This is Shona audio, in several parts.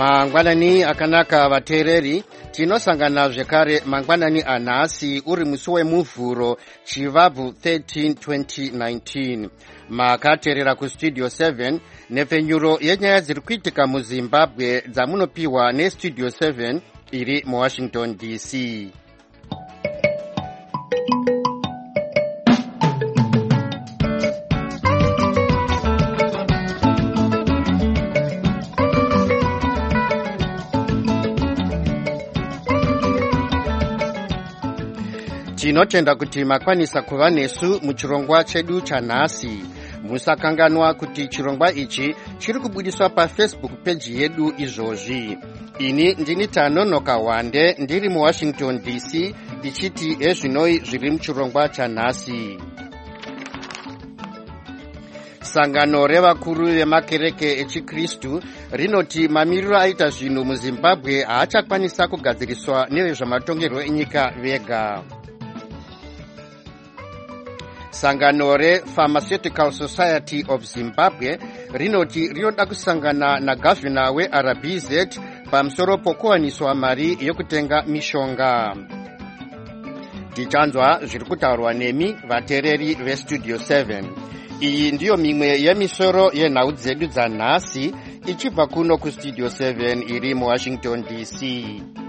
Mangwanani akanaka vateereri, tinosangana zvekare mangwanani anhasi uri musi wemuvhuro chivabvu 13 2019. Makateerera kustudio 7 nepfenyuro yenyaya dziri kuitika muZimbabwe dzamunopiwa nestudio 7 iri muWashington DC. Tinotenda kuti makwanisa kuva nesu muchirongwa chedu chanhasi. Musakanganwa kuti chirongwa ichi chiri kubudiswa paFacebook page yedu izvozvi. Ini ndini Tanonoka Wande ndiri muWashington DC ndichiti ezvinoi zviri muchirongwa chanhasi. Sangano revakuru vemakereke echiKristu rinoti mamiriro aita zvinhu muZimbabwe haachakwanisa kugadziriswa nevezvamatongerwo enyika vega. Sangano rePharmaceutical Society of Zimbabwe rinoti rinoda kusangana nagavhina weRBZ pamusoro pokuwaniswa mari yokutenga mishonga. Tichanzwa zviri kutaurwa nemi vateereri vestudio 7. Iyi ndiyo mimwe yemisoro yenhau dzedu dzanhasi ichibva kuno kustudio 7 iri muWashington DC.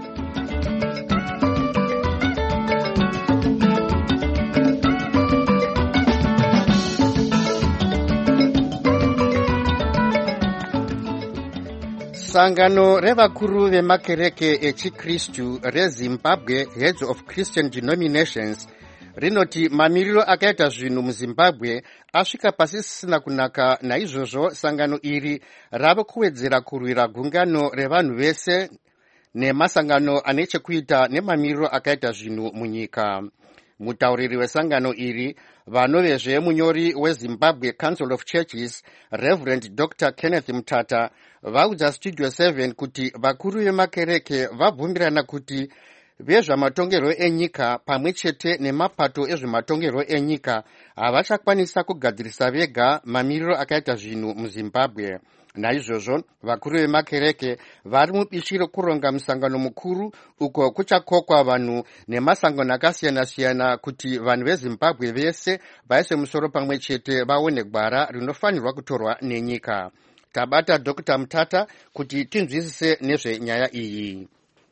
Sangano revakuru vemakereke echiKristu reZimbabwe Heads of Christian Denominations rinoti mamiriro akaita zvinhu muZimbabwe asvika pasisina kunaka. Naizvozvo sangano iri rava kuwedzera kurwira gungano revanhu vese nemasangano ane chekuita nemamiriro akaita zvinhu munyika. Mutauriri wesangano iri vanovezve munyori weZimbabwe Council of Churches Reverend Dr. Kenneth Mutata vaudza studio 7 kuti vakuru vemakereke vabvumirana kuti vezvamatongerwo enyika pamwe chete nemapato ezvematongerwo enyika havachakwanisa kugadzirisa vega mamiriro akaita zvinhu muZimbabwe. Naizvozvo vakuru vemakereke vari mubishi rokuronga musangano mukuru uko kuchakokwa vanhu nemasangano akasiyana-siyana kuti vanhu veZimbabwe vese vaise musoro pamwe chete vaone gwara rinofanirwa kutorwa nenyika. Tabata Dr. Mutata kuti tinzwisise nezvenyaya iyi.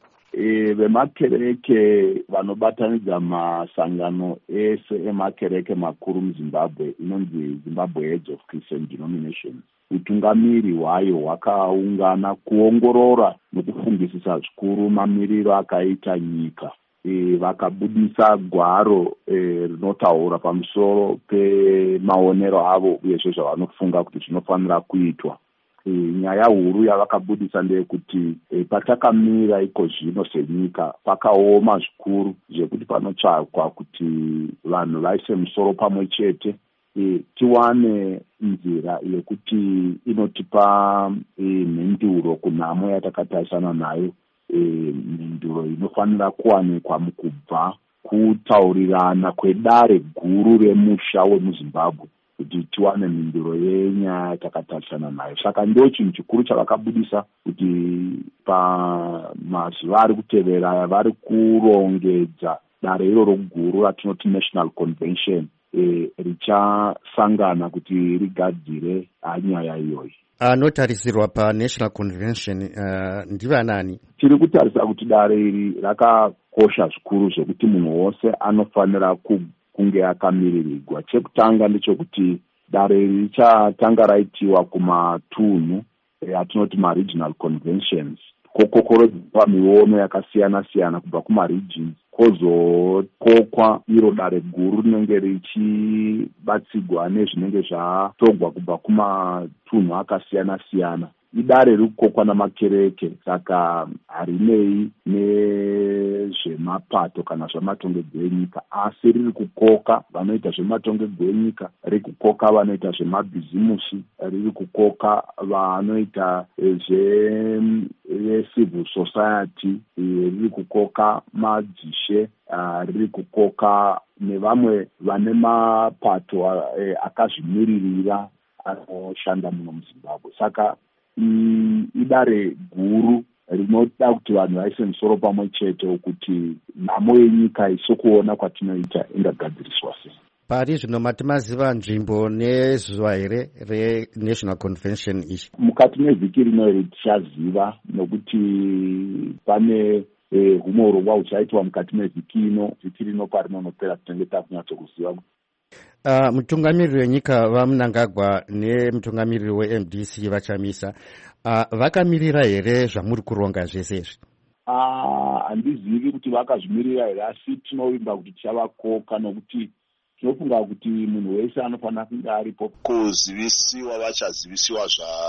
Vemakereke vanobatanidza masangano ese emakereke makuru muZimbabwe inonzi Zimbabwe Heads of Christian Denominations. Utungamiri hwayo hwakaungana kuongorora nokufungisisa zvikuru mamiriro akaita nyika. Vakabudisa gwaro rinotaura pamusoro pemaonero avo uyezve zvavanofunga kuti zvinofanira kuitwa. Nyaya huru yavakabudisa ndeyekuti patakamira iko zvino senyika pakaoma zvikuru zvekuti panotsvakwa kuti vanhu vaise musoro pamwe chete tiwane nzira yekuti inotipa mhinduro kunhamo yatakatarisana nayo, mhinduro inofanira kuwanikwa mukubva kutaurirana kwedare guru remusha wemuZimbabwe kuti tiwane mhinduro yenyaya yatakatarisana nayo. Saka ndio chinhu chikuru chavakabudisa kuti pamazuva ari kutevera vari kurongedza dare iroro guru ratinoti National Convention richasangana kuti rigadzire nyaya iyoyi. Anotarisirwa paNational Convention ndivanani? Tiri kutarisa kuti dare iri rakakosha zvikuru zvekuti munhu wose anofanira kunge akamiririgwa. Chekutanga ndechekuti dare iri richatanga raitiwa kumatunhu atinoti maregional conventions, kokokorodzwa miono yakasiyana-siyana kubva kumaregions, kozokokwa iro dare guru rinenge richibatsigwa nezvinenge zvatogwa kubva kumatunhu akasiyana-siyana. Idare riri kukokwa namakereke, saka harinei nezvemapato kana zvematongedzwo enyika, asi riri kukoka vanoita zvematongedzwo enyika, riri kukoka vanoita zvemabhizimusi, riri kukoka vanoita zvecivil society, riri kukoka madzishe, riri kukoka nevamwe vane mapato akazvimiririra anoshanda muno muZimbabwe. Saka idare guru rinoda kuti vanhu vaise musoro pamwe chete kuti nhamo yenyika isokuona kwatinoita ingagadziriswa sei. Pari zvino matimaziva nzvimbo nezuva here reNational Convention ichi? Mukati mevhiki rino iri tichaziva, nokuti pane humwe urongwa huchaitwa mukati mevhiki ino. Vhiki rino parinonopera tinenge takunyatsokuziva. Mutungamiriri wenyika vaMnangagwa nemutungamiriri weMDC vachamisa vakamirira here zvamuri kuronga zvese izvi? Handizivi kuti vakazvimirira here, asi tinovimba kuti tichavakoka, nokuti tinofunga kuti munhu wese anofanira kunge aripo kuzivisiwa. Vachazivisiwa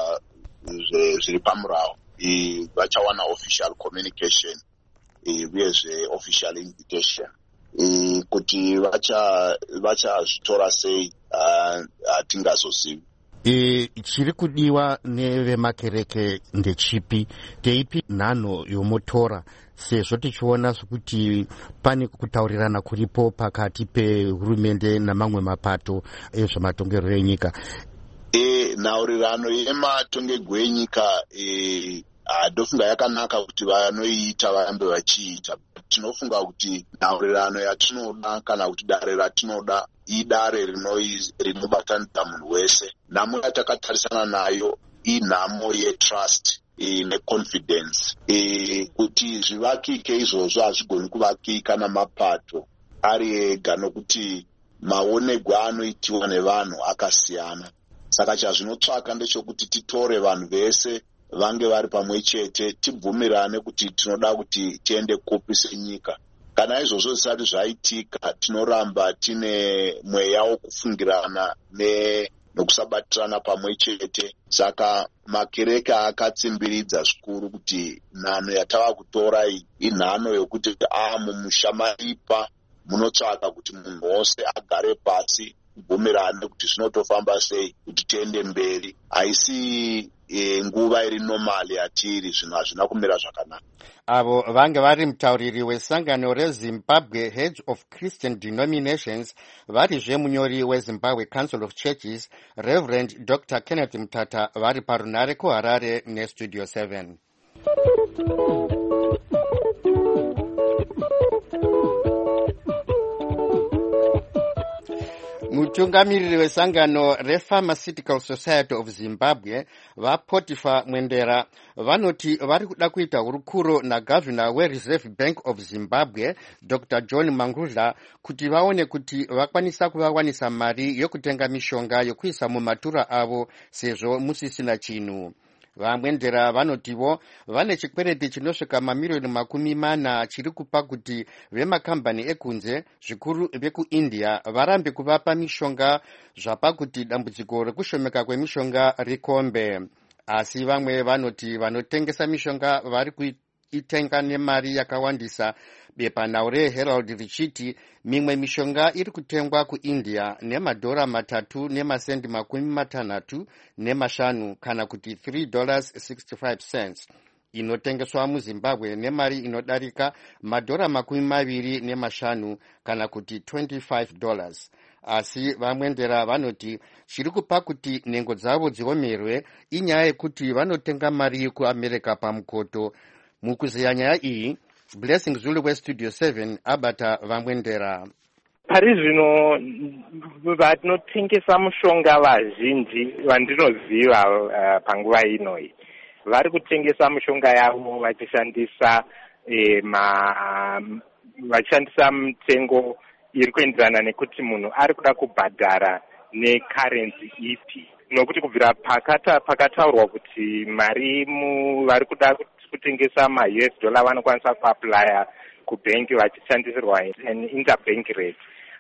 zviri pamurawo, vachawana official communication uyezve official invitation. Kuti vachazvitora sei hatingazozivi. Chiri kudiwa nevemakereke ndechipi? Teipi nhano yomotora, sezvo tichiona sokuti pane kutaurirana kuripo pakati pehurumende namamwe mapato ezvematongerwo enyika? Nhaurirano yematongerwo enyika ndofunga yakanaka kuti vanoiita varambe vachiita. Tinofunga kuti nhaurirano yatinoda kana kuti dare ratinoda idare rinobatanidza munhu wese. Nhamo yatakatarisana nayo inhamo yetrust neconfidence. Kuti zvivakike izvozvo hazvigoni kuvakika namapato ari ega, nokuti maonegwo anoitiwa nevanhu akasiyana. Saka chazvinotsvaka ndechekuti titore vanhu vese vange vari pamwe chete, tibvumirane kuti tinoda kuti tiende kupi senyika. Kana izvozvo zvisati zvaitika, tinoramba tine mweya wokufungirana nokusabatirana pamwe chete. Saka makereke akatsimbiridza zvikuru kuti nhano yatava kutora iyi inhano yokuti mumusha maripa munotsvaka kuti munhu wose agare pasi, bvumirane kuti zvinotofamba sei kuti tiende mberi. Haisi nguva iri normali yatiri, zvinhu hazvina kumira zvakanaka. Avo vange vari mutauriri wesangano reZimbabwe Heads of Christian Denominations, varizve munyori weZimbabwe Council of Churches, Reverend Dr. Kenneth Mutata, vari parunare kuHarare neStudio 7. Mutungamiriri wesangano rePharmaceutical Society of Zimbabwe vaPotifa Mwendera vanoti vari kuda kuita hurukuro nagavhina weReserve Bank of Zimbabwe Dr. John Mangudla kuti vaone kuti vakwanisa kuvawanisa mari yokutenga mishonga yokuisa mumatura avo sezvo musisina chinhu. Vamwendera vanotivo vane chikwereti chinosvika mamiliyoni 40 chiri kupa kuti vemakambani ekunze zvikuru vekuIndia varambe kuvapa mishonga zvapakuti dambudziko rekushomeka kwemishonga rikombe. Asi vamwe vanoti vanotengesa mishonga vari kuitenga nemari yakawandisa. Bepanhau reHerald richiti mimwe mishonga iri kutengwa kuIndia $3 nemasendi 65 kana kuti $3.65, inotengeswa muZimbabwe nemari inodarika $25 kana kuti $25. Asi vamwendera vanoti chiri kupa kuti nhengo dzavo dziomerwe inyaya yekuti vanotenga mari kuAmerica pamukoto. Mukuzeya nyaya iyi, Blessing Zulu weStudio 7 abata vamwendera. Pari zvino vanotengesa mushonga vazhinji vandinoziva panguva inoi vari kutengesa mushonga yavo vachishandisa mitengo iri kuenderana nekuti munhu ari kuda kubhadhara necurrency ipi, nokuti kubvira pakataurwa kuti mari vari kuda kutengesa maUS dollar vanokwanisa kuaplya kubhenki vachishandisirwa an interbank rate.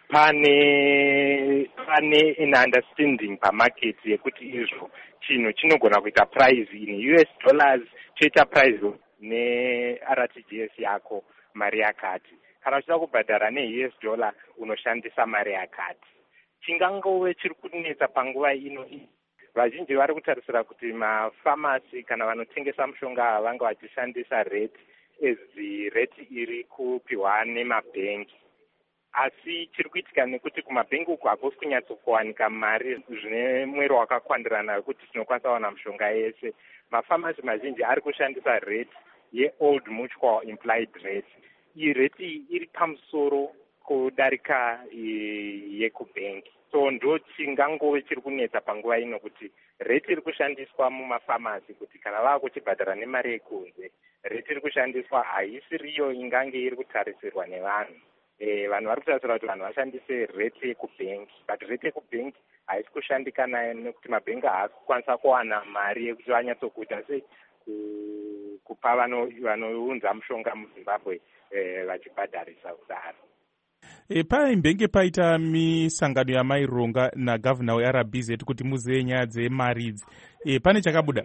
Pane an understanding pamarket yekuti izvo chinhu chinogona kuita price in US dollars choita price neRTGS yako mari yakati. Kana uchida kubhadhara neUS dollar unoshandisa mari yakati. Chingangove chiri kunetsa panguva ino, vazhinji vari kutarisira kuti mafamasi kana vanotengesa mushonga vanga vachishandisa rate rate iri kupiwa nemabhengi. Asi chiri kuitika nekuti kumabhengi uku hakusi kunyatsokuwanika mari zvine mwero wakakwandirana wekuti tinokwanisa kuwana mishonga yese. Mafamasi mazhinji ari kushandisa rate yeold mutual implied rate. Iyi rate iri pamusoro kudarika yekubhengi. So ndo chingangove chiri kunetsa panguva ino kuti rate iri kushandiswa mumafamasi kuti kana vava kuchibhadhara nemari yekunze, rate iri kushandiswa haisiriyo ingange iri kutarisirwa nevanhu. Vanhu vari kutarisira kuti vanhu vashandise rate yekubhengi, but rate yekubhengi haisi kushandikana nekuti mabhengi haasi kukwanisa kuwana mari yekuti vanyatsokuita sei kupa vanounza mushonga muZimbabwe vachibhadharisa kudaro. Paimbenge paita misangano yamaironga nagavhuna weRBZ kuti muzive nyaya dzemari idzi, pane chakabuda?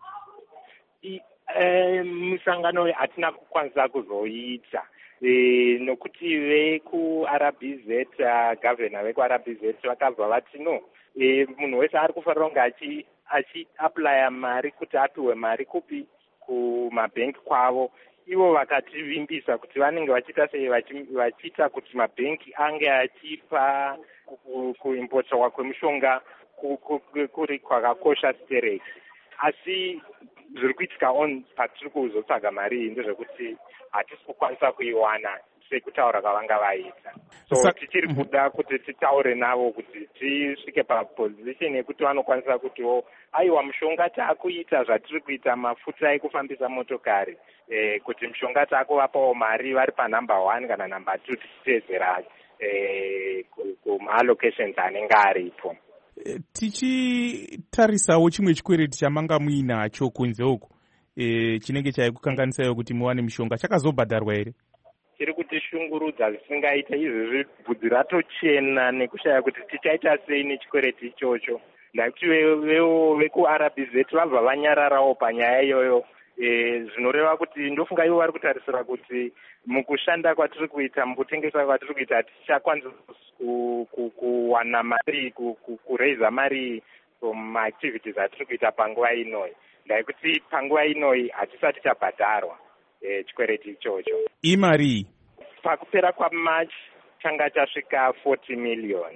Misangano hatina kukwanisa kuzoita nokuti vekuRBZ, gavhuna vekuRBZ vakabva vati no, munhu wese ari kufanira kunge achiaplaya mari kuti apiwe mari kupi kumabhengi kwavo. Ivo vakativimbisa kuti vanenge vachiita sei vachiita kuti mabhengi ange achipa kuimportwa kwemishonga kuri kwakakosha stereki. Asi zviri kuitika patiri kuzotsvaga mari iyi ndezvekuti hatisi kukwanisa kuiwana sekutaura kwavanga vaita. So tichiri kuda kuti titaure navo kuti tisvike papozisheni yekuti vanokwanisa kutiwo aiwa mushonga taakuita zvatiri kuita mafuta ekufambisa motokari, kuti mushonga taakuvapawo mari vari panumber 1 kana number 2 tichiteedzera kumaallocations anenge aripo. Tichitarisawo chimwe chikwereti chamanga muinacho kunze uku chinenge chaikukanganisaiwo kuti muwane mishonga, chakazobhadharwa here? Chiri kutishungurudza zvisingaita izvezvi, bvudzi ratochena nekushaya kuti tichaita sei nechikwereti ichocho. Ndakuti vekuRBZ vabva vanyararawo panyaya iyoyo, zvinoreva kuti ndofunga ivo vari kutarisira kuti mukushanda kwatiri kuita, mukutengesa kwatiri kuita, tichakwanisa kuwana mari, kureiza mari mumaactivities atiri kuita panguva inoyi. Ndaikuti panguva inoyi hatisati tabhadharwa chikwereti ichocho. Imari pakupera kwaMarch changa chasvika 40 million.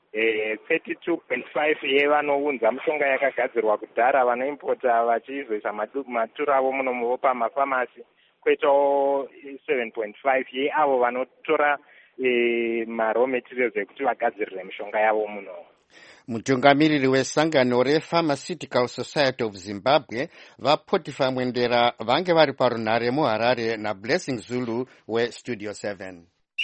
32.5 yevanounza mushonga yakagadzirwa kudhara vanoimpota vachiizoisa maturu avo muno pamafamasi, kwoitawo 7.5 yeavo vanotora maraw materials ekuti vagadzirire mishonga yavo muno. Mutungamiriri wesangano rePharmaceutical Society of Zimbabwe vaPotifa Mwendera vange vari parunhare muHarare naBlessing Zulu weStudio 7.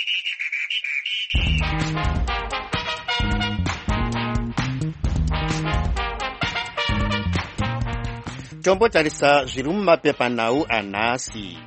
Tombotarisa zviri mumapepanhau anhasi.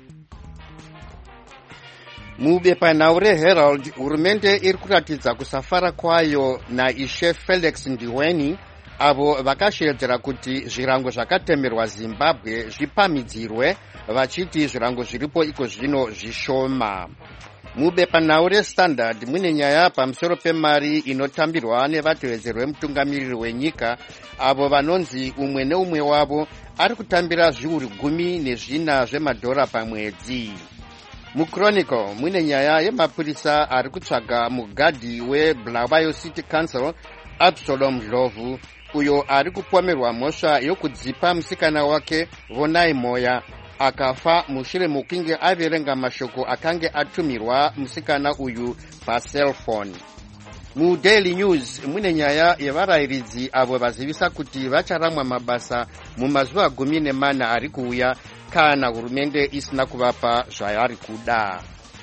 Mubepanhau reHerald, hurumende iri kuratidza kusafara kwayo naIshe Felix Ndiweni avo vakashedzera kuti zvirango zvakatemerwa Zimbabwe zvipamidzirwe, vachiti zvirango zviripo iko zvino zvishoma. Mubepanhau reStandard mune nyaya pamusoro pemari inotambirwa nevatevedzeri vemutungamiriri wenyika avo vanonzi umwe neumwe wavo ari kutambira zviuru 14 zvemadhora pamwedzi. MuChronicle mune nyaya yemapurisa ari kutsvaga mugadhi weBulawayo City Council Absalom Dlovu, uyo ari kupomerwa mhosva yokudzipa musikana wake Vonai Moya akafa mushure mokunge averenga mashoko akange atumirwa musikana uyu pacellphone. MuDaily News mune nyaya yevarayiridzi avo vazivisa kuti vacharamwa mabasa mumazuva 14 ari kuuya kana hurumende isina kuvapa zvavari kuda.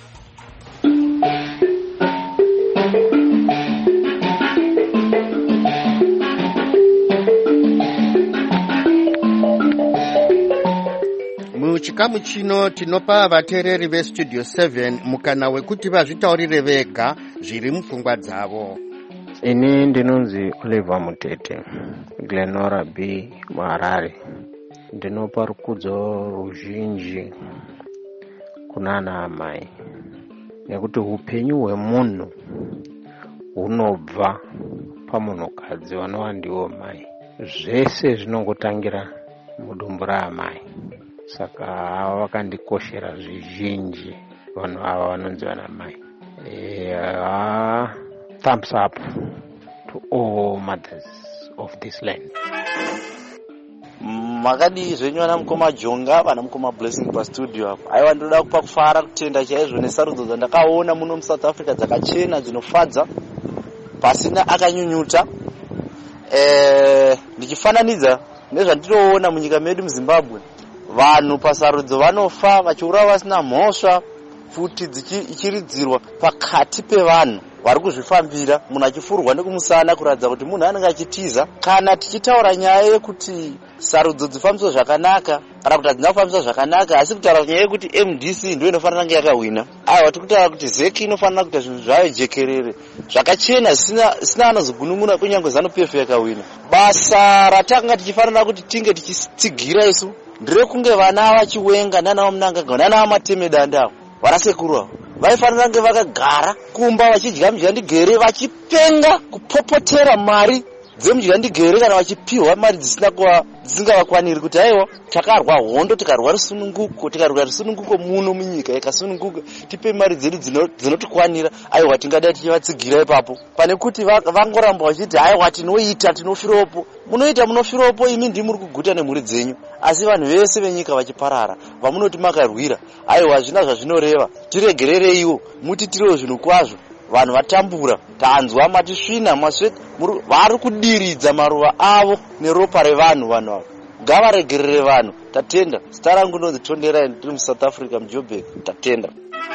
Muchikamu chino tinopa vateereri veStudio 7 mukana wekuti vazvitaurire vega zviri mupfungwa dzavo. Ini ndinonzi Oliver Mutete, Glenora B muHarare. Ndinopa rukudzo ruzhinji kunana amai nekuti upenyu hwemunhu hunobva pamunhukadzi vanova ndiwo mai. Zvese zvinongotangira mudumbu raamai. Saka vakandikoshera zvizhinji vanhu ava vanonzi vana mai. Thumbs up to all mothers of this land. Makadi zvenyu vana mukoma Jonga, vana mukoma Blessing pastudio apo. Aiwa ndoda kupa kufara kutenda chaizvo nesarudzo dzandakaona muno muSouth Africa dzakachena dzinofadza pasina akanyunyuta. Ndichifananidza nezvandinoona munyika medu muZimbabwe, vanhu pasarudzo vanofa vachiurawa vasina mhosva, futi ichiridzirwa pakati pevanhu vari kuzvifambira, munhu achifurwa nekumusana kuratidza kuti munhu anenge achitiza. Kana tichitaura nyaya yekuti sarudzo dzifambiswa zvakanaka kana kuti hadzina kufambiswa zvakanaka, asi kutaura nyaya yekuti MDC ndio inofanira kunge yakahwina, aiwa tikutaura kuti ZEC inofanira kuita zvinhu zvayo jekerere zvakachena zvisina anozogunun'una kunyange ZANU-PF yakahwina. Basa ratanga tichifanira kuti tinge tichitsigira isu nderekunge vana vachiwenga nana Munangagwa nana Matemedanda vanasekuru avo vaifanira kunge vakagara kumba vachidya mudyandigere vachipenga kupopotera mari dzemudyandingere kana vachipiwa mari dzisingavakwaniri kuti aiwa takarwa hondo tikarwa rusununguko muno munyika ikasununguka tipe mari dzedu dzinotikwanira, aiwa tingadai tichivatsigira ipapo pane kuti vangoramba vachiti aiwa tinoita tinofiropo. Munofiropo imi ndimi muri kuguta nemhuri dzenyu, asi vanhu vese venyika vachiparara vamunoti makarwira, aiwa zvina zvazvinoreva tiregerereiwo mutitirewo zvinhu kwazvo. Vanhu vatambura, tanzwa matisvina masweta vari kudiridza maruva avo neropa revanhu. Vanhu avo ngavaregerere vanhu. Tatenda. Zita rangu ndinonzi Tonderai, ndiri muSouth Africa muJoburg. Tatenda.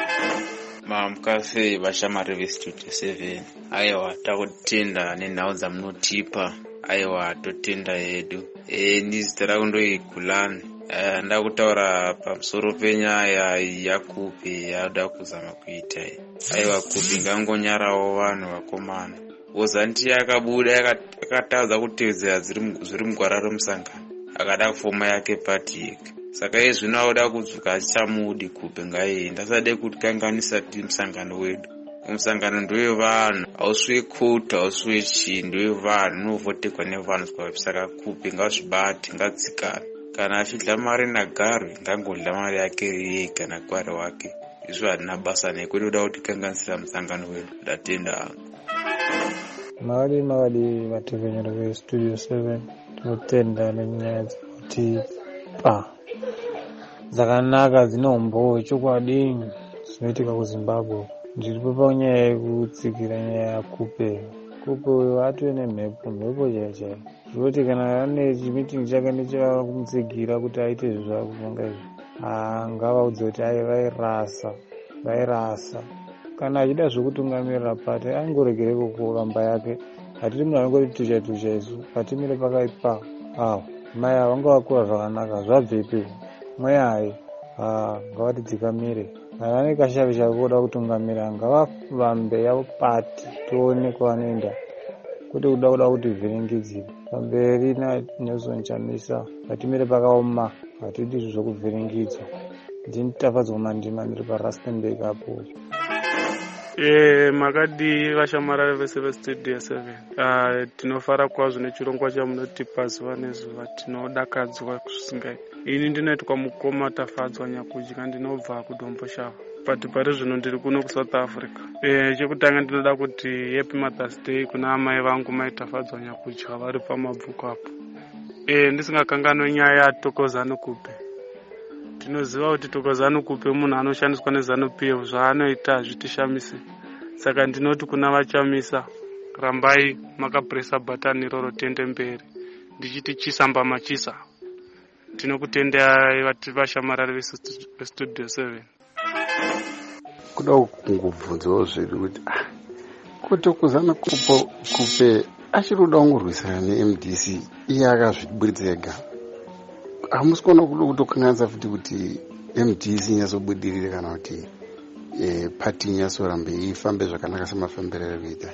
Mamukase vashamari veStudio 7. Aiwa takutenda nenhau dzamunotipa. Aiwa totenda hedu. Zita rangu ndoiGulani. Ndakutaura pamusoro penyaya yaKupe yakuda kuzama kuita. Aiwa Kupe ngangonyarawo vanhu vakomana. Ozanti yakabuda yakatadza kutevedzera zviri mugwara romusangano, akada kufoma yake pati yake. Saka iye zvino akuda kudzuka achichamudi Kupe ngaienda, asade kutikanganisa ti musangano wedu. Musangano ndewevanhu, hauswe koti, hauswe chii, ndewevanhu, unovhotekwa nevanhu. Saka Kupe ngazvibate, ngadzikane. Kana achidla mari naGarwe ngangodla mari yake yega naGware wake. Izvo hadina basa nekwedu kuda kutikanganisira musangano wedu. Ndatenda. Mawadi vatevhenyero veStudio 7 tinotenda nenyaya dzinotipa dzakanaka dzinombo chokwadi zvinoitika kuZimbabwe. Ndiripo panyaya yekutsikira nyaya yaKupe. Kupe uyo atove nemhepo chaiyo zvoti kana ane chimitingi chake nechakumutsigira kuti aite zvakuvonga izvi, ngavaudze kuti vairasa. Kana achida zvokutungamirira pati aingoregereko kuramba yake. Hatiri munhu anongoti tucha isu patimire pakaipa. Mai ava vanga vakura zvakanaka, zvabvepi mwai ngavatidzikamire. Kana vane kashavi chakuda kutungamira ngavavambe yavo pati tione kwavanoenda, kuti kuda kuti vhiringidzire pamberi naNelson Chamisa. Patimire pakaoma, hatidi izvo zvokuvhiringidzwa. Ndinitafadzwa mandima ndiri paRustenburg apo. Makadi vashamara vese veStudio 7. Tinofara kwazvo nechirongwa chamunotipa zuva nezuva. Tinodakadzwa kusingaiti. Ini ndinoitwa mukoma Tafadzwa Nyakudya, ndinobva kuDombo Shava. Pari zvino ndiri kuno kuSouth Africa. Chekutanga ndinoda kuti Happy Mother's Day kuna amai vangu Mai Tafadzwa Nyakudya vari pamabvuku apo. Ndisingakanganwe nyaya yaThokozani Kupe. Tinoziva kuti Thokozani Kupe munhu anoshandiswa neZANU-PF, zvaanoita hazvitishamise. Saka ndinoti kuna vachamisa, rambai makapresa bhatani iroro tiende mberi. Ndichiti chisamba machisa. Tinokutendai vashamarari veStudio 7. Kuda kungobvunzawo zvedu kuti Thokozani Kupe achiri kuda kungorwisana neMDC iye akazviburitsa ega. Hamusi kuona kuda kutokanganisa futi kuti MDC inyazobudirire kana kuti pati inyasoramba ifambe zvakanaka semafambiro ari kuita.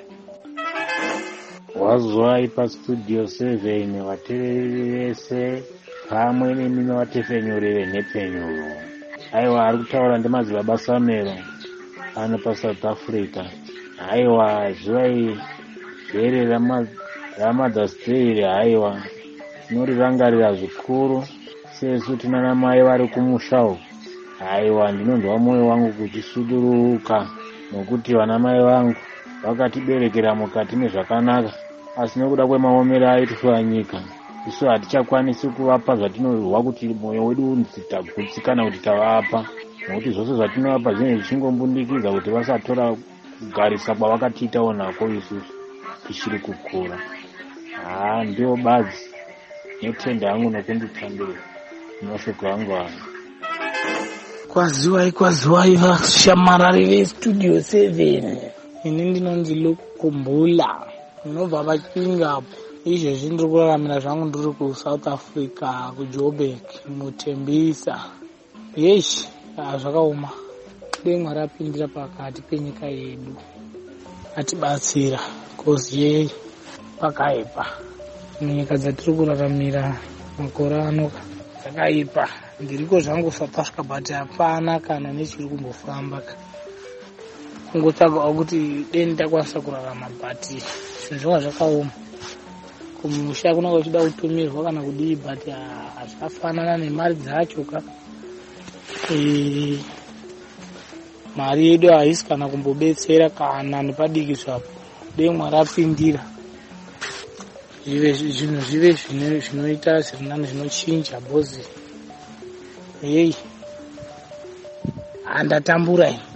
Wazwai paStudio 7 vateereri vese pamwe nemi nevatefenyuri venhepfenyuro. Aiwa ari kutaura ndemadzibaba Samero ano paSouth Africa. Aiwa zivai gere raMother's Day. Aiwa tinorirangarira zvikuru sesu tinana mai vari kumushawo. Aiwa ndinonzwa mwoyo wangu kuchisuduruka nokuti vana mai vangu vakatiberekera mukati mezvakanaka. asi nekuda kwemaomero aitwa nyika isu hatichakwanisi kuvapa zvatinozwa kuti mwoyo wedu unzitagutsikana kuti tavapa, nokuti zvose zvatinovapa zvinenge zvichingombundikidza kuti vasatora kugarisa kwavakatiitawo nako isusu tichiri kukura. Ndio badzi netenda yangu nokunditambira mashoko angu ano. Kwaziwai vashamarari vestudio 7. Ini ndinonzi Lukumbula, ndinobva paChingapo. Izvezvi ndiri kuraramira zvangu ndiri kuSouth Africa, kuJoburg, muTembisa. Yeshi, zvakaoma. Dai Mwari apindira pakati penyika yedu atibatsira, kozi yei pakaipa. Nyika dzatiri kuraramira makore ano dzakaipa. Ndiriko zvangu South Africa but hapana kana nechiri kumbofamba. Kungotsvagawo kuti dai ndakwanisa kurarama but zvinhu zvakaoma. Kumusha kunenge kuchida kutumirwa kana kudii but hazvafanana nemari dzacho ka. Mari yedu haisi kana kumbobetsera kana nepadiki zvapo. Dai Mwari apindira zvinhu zvive zvinoita zvirinani zvinochinja bozi. Yei handatambura ini.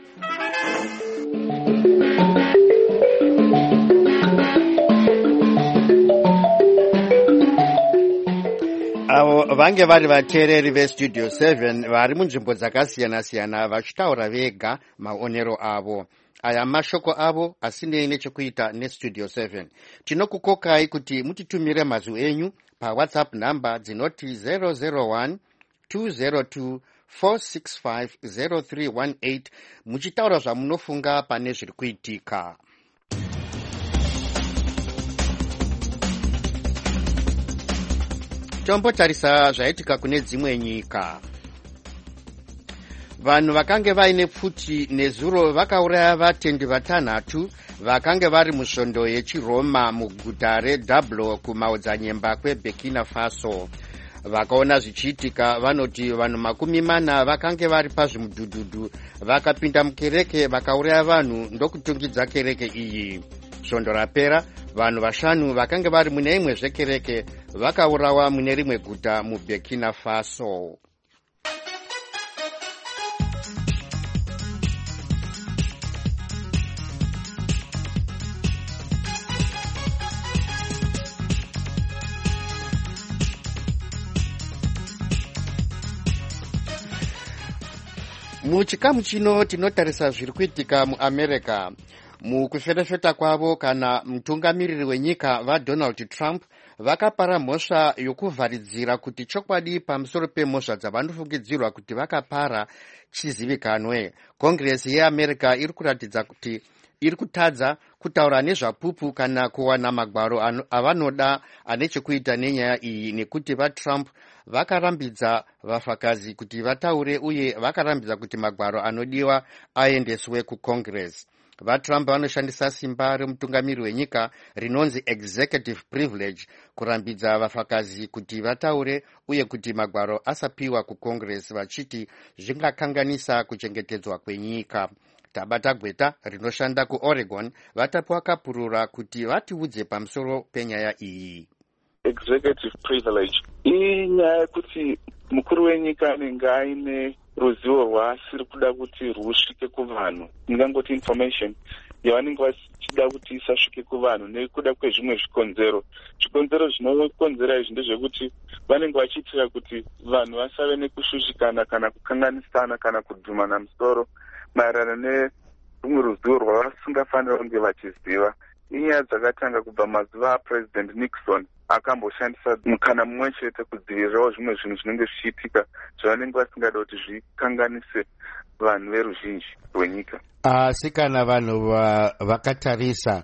Avo vange vari vateereri veStudio 7 vari munzvimbo dzakasiyana-siyana vachitaura vega maonero avo. Aya mashoko avo asinei nechekuita neStudio 7. Tinokukokai kuti mutitumire mazwi enyu paWhatsApp namba dzinoti 001 202 465 0318 muchitaura zvamunofunga pane zviri kuitika. Tombotarisa zvaitika kune dzimwe nyika. Vanhu vakange vaine pfuti nezuro vakauraya vatendi vatanhatu vakange vari musvondo yechiRoma muguta reDablo kumaodzanyemba kweBurkina Faso. Vakaona zvichiitika vanoti vanhu 40 vakange vari pazvimudhudhudhu vakapinda mukereke vakauraya vanhu ndokutungidza kereke iyi. Svondo rapera vanhu 5 vakange vari mune imwe zvekereke vakaurawa mune rimwe guta muBurkina Faso. Muchikamu chino tinotarisa zviri kuitika muAmerica. Mukufetafeta kwavo kana mutungamiriri wenyika vaDonald Trump vakapara mhosva yokuvharidzira kuti chokwadi pamusoro pemhosva dzavanofungidzirwa kuti vakapara chizivikanwe. Kongresi yeAmerica iri kuratidza kuti iri kutadza kutaura nezvapupu kana kuwana magwaro avanoda ane chekuita nenyaya iyi, nekuti vaTrump vakarambidza vafakazi kuti vataure uye vakarambidza kuti magwaro anodiwa aendeswe kuCongress. VaTrump vanoshandisa simba remutungamiri wenyika rinonzi executive privilege kurambidza vafakazi kuti vataure uye kuti magwaro asapiwa kuCongress, vachiti zvingakanganisa kuchengetedzwa kwenyika. Tabata Gweta rinoshanda kuOregon vatapiwa kapurura kuti vatiudze pamusoro penyaya iyi. Executive privilege inyaya yekuti mukuru wenyika anenge aine ruzivo rwaasiri kuda kuti rusvike kuvanhu, ingangoti information yavanenge vachida kuti isasvike kuvanhu nekuda kwezvimwe zvikonzero. Zvikonzero zvinokonzera izvi ndezvekuti vanenge vachiitira kuti vanhu vasave nekushushikana kana kukanganisana kana kudhumana musoro maererano nerumwe ruzivo rwavasingafanira kunge vachiziva. Inyaya dzakatanga kubva mazuva aPresident Nixon akamboshandisa mukana mumwe chete kudzivirirawo zvimwe zvinhu zvinenge zvichiitika zvavanenge vasingada kuti zvikanganise vanhu veruzhinji rwenyika. Asi kana vanhu vakatarisa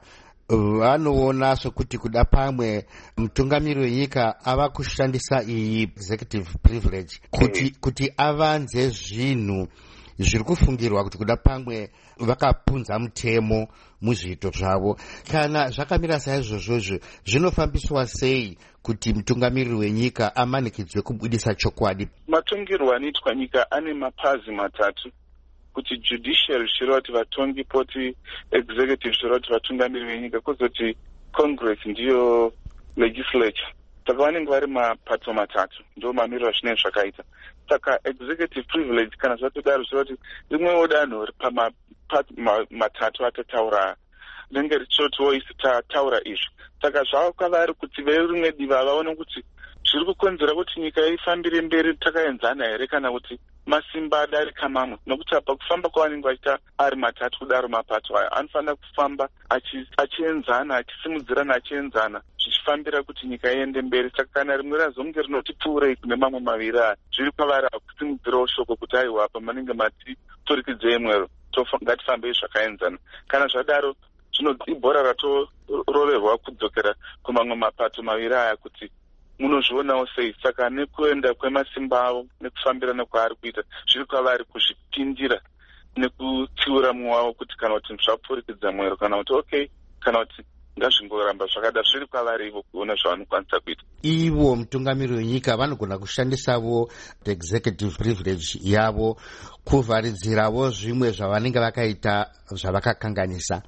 vanoona sokuti kuda pamwe mutungamiri wenyika ava kushandisa iyi executive privilege kuti avanze zvinhu zviri kufungirwa kuti kuda pamwe vakapunza mutemo muzviito zvavo. Kana zvakamira saizvozvozvo zvinofambiswa sei kuti mutungamiriri wenyika amanikidzwe kubudisa chokwadi? Matongero anoitwa nyika ane mapazi matatu, kuti judiciary zvichireva kuti vatongi, poti executive zvichireva kuti vatungamiriri wenyika, kwozoti Congress ndiyo legislature. Saka vanenge vari mapato matatu, ndo mamiriro azvinenge zvakaita. Saka executive privilege kana zvatodaro zvinoti rimwewo danho matatu atataura rinenge richizotiwo isi tataura izvi. Saka zvava kwavari kuti verimwe diva vaone kuti zviri kukonzera kuti nyika ifambire mberi takaenzana here kana kuti masimba adarika mamwe, nokuti apa kufamba kwavanenge vachiita ari matatu kudaro mapato aya anofanira kufamba achienzana, achisimudzirana, achienzana zvichifambira kuti nyika iende mberi. Saka kana rimwe razonge rinoti pfuurei kune mamwe maviri aya, zviri kwavari kusimudzirawo shoko kuti aiwa pamanenge mati turikidzei mwero, ngatifambei zvakaenzana. Kana zvadaro ibhora ratoroverwa kudzokera kumamwe mapato maviri aya kuti munozvionawo sei. Saka nekuenda kwemasimba avo nekufambirana kwaari kuita zviri kwavari kuzvipindira nekutsiura mumwe wavo kuti kana kuti zvapfurikidza mwero kana kuti okay kana kuti ngazvingoramba zvakada, zviri kwavari ivo kuona zvavanokwanisa kuita. Ivo mutungamiriri wenyika vanogona kushandisavo executive privilege yavo kuvharidzirawo zvimwe zvavanenge vakaita zvavakakanganisa.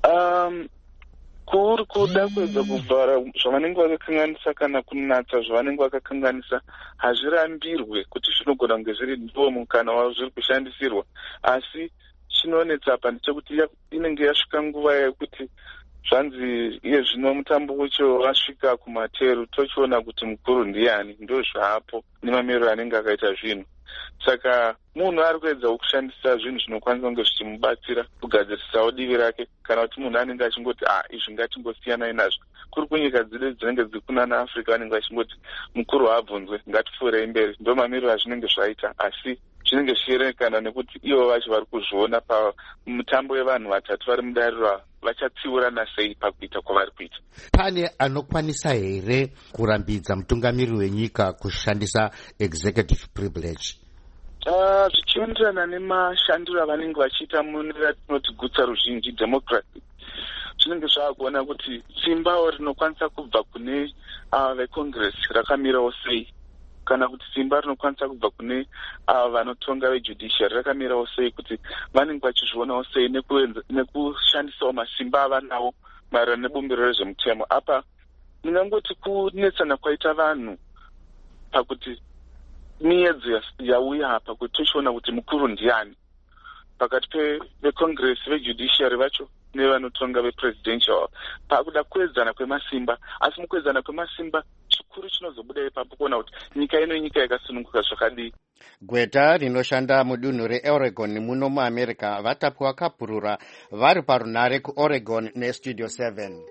Kuri kuda kuedza kuvhara zvavanenge vakakanganisa kana kunatsa zvavanenge vakakanganisa hazvirambirwe kuti zvinogona kunge zviri ndomo kana wavo zviri kushandisirwa, asi chinoonetsa apa ndechekuti inenge yasvika nguva yekuti zvanzi iye zvino mutambo ucho wasvika kumateru, tochiona kuti mukuru ndiani, ndo zvaapo nemamiriro anenge akaita zvinhu. Saka munhu ari kuedza kushandisa zvinhu zvinokwanisa kunge zvichimubatsira kugadzirisawo divi rake, kana kuti munhu anenge achingoti izvi ngatingosiyanai nazvo. Kuri kunyika dzine dzinenge dziri kunana Afrika vanenge vachingoti mukuru haabvunzwe, ngatipfuurei mberi. Ndo mamiriro azvinenge zvaita, asi zvinenge zvichiyerekana nekuti ivo vacho vari kuzviona pamutambo wevanhu vatatu vari mudariro vachatsiurana sei pakuita kwavari kuita. Pane anokwanisa here kurambidza mutungamiriri wenyika kushandisa executive privilege? Zvichienderana nemashandiro avanenge vachiita mune ratinoti gutsa ruzhinji democracy, zvinenge zvaakuona kuti simbawo rinokwanisa kubva kune vecongress rakamirawo sei, kana kuti simba rinokwanisa kubva kune vanotonga vejudiciary rakamirawo sei, kuti vanenge vachizvionawo sei nekushandisawo masimba avanawo maererano nebumbiro rezvemutemo. Apa ndingangoti kunetsana kwaita vanhu pakuti miedzo yauya apa kuti tochiona kuti mukuru ndiani pakati vecongress vejudiciary vacho nevanotonga vepresidential pakuda kuedzana kwemasimba. Asi mukuedzana kwemasimba chikuru chinozobuda ipapo kuona kuti nyika ino nyika yakasununguka zvakadii. Gweta rinoshanda mudunhu reOregon muno muAmerica vatapwa kapurura vari parunare kuOregon neStudio 7.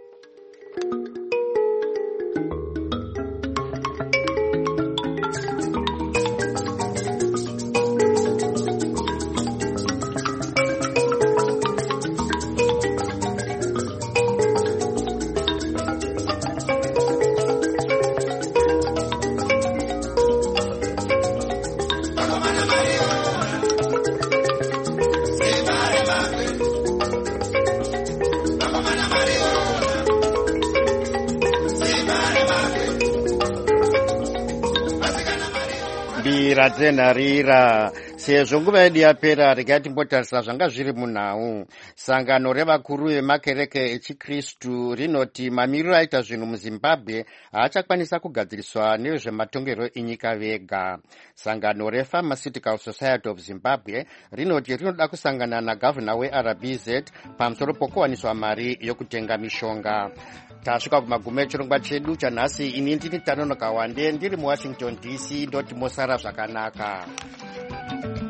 Radzenarira sezvo nguva yedu yapera, regai timbotarisa zvanga zviri munhau. Sangano revakuru vemakereke echikristu rinoti mamiriro aita zvinhu muZimbabwe haachakwanisa kugadziriswa nevezvematongero enyika vega. Sangano rePharmaceutical Society of Zimbabwe rinoti rinoda kusangana nagavhuna weRBZ pamusoro pokuwaniswa mari yokutenga mishonga. Tasvika kumagumo echirongwa chedu chanhasi. Ini ndini Tanonoka Wande ndiri muWashington DC, ndoti mosara zvakanaka.